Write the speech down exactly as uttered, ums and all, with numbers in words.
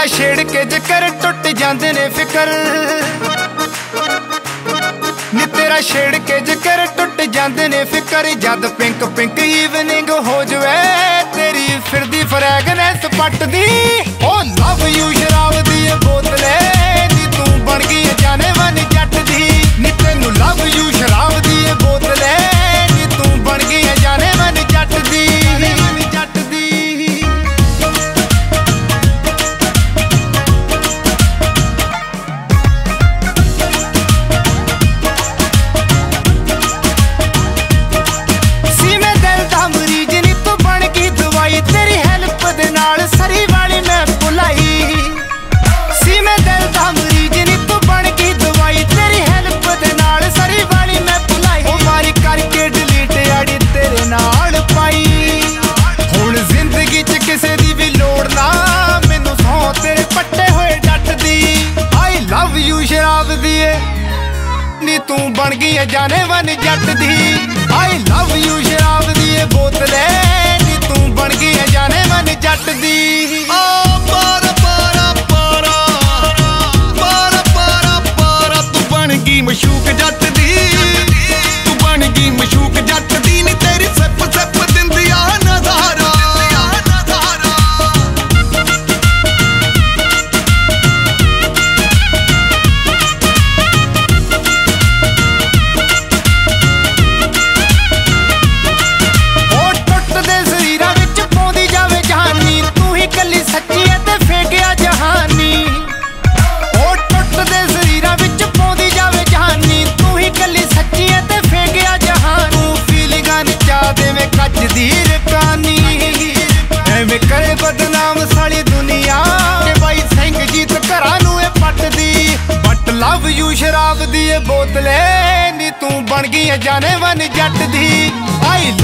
तेरा छेड़ के जिक्र टुट जांदे ने फिकर नी तेरा छेड़ के जिक्र टुट जांदे ने फिकर जद पिंक पिंक इवनिंग हो जावे तेरी फिरदी फ्रैगनेंस पटदी ओ लव यू शराब दी बोतले नी तू बन गई जाने मन जट दी नी तेनू लव यू शराब दी बोतले नी तू बन गई जाने मन जट दी जट दी तेरी हेल्प दे नाल सरी वाली मैं भुलाई सी मैं दिल दा मरीज नी तू बन गई दवाई तेरी हेल्प दे नाल सरी वाली मैं भुलाई ओ मारी करके डिलीट आड़ी तेरे नाल पाई हुण जिंदगी च किसे दी भी लोड़ ना मैनू सौ तेरे पट्टे होए डट दी आई लव यू शराब दी नी तू बन गई जाने मन जट दी आई लव यू शराब दी बोतले तू बन गई जाने मन जट दी आ पारा पारा पारा पारा पारा पारा तू बन गई मशूक जट दी तू बन गई मशूक जट दी नी तेरी सिप सिप दिंदिया नज़ारा करे बदनाम सारी दुनिया के भाई सिंह जीत घरा नू पट दी बट लव यू शराब दी बोतले नी तू बन गई जाने मन जट दी आई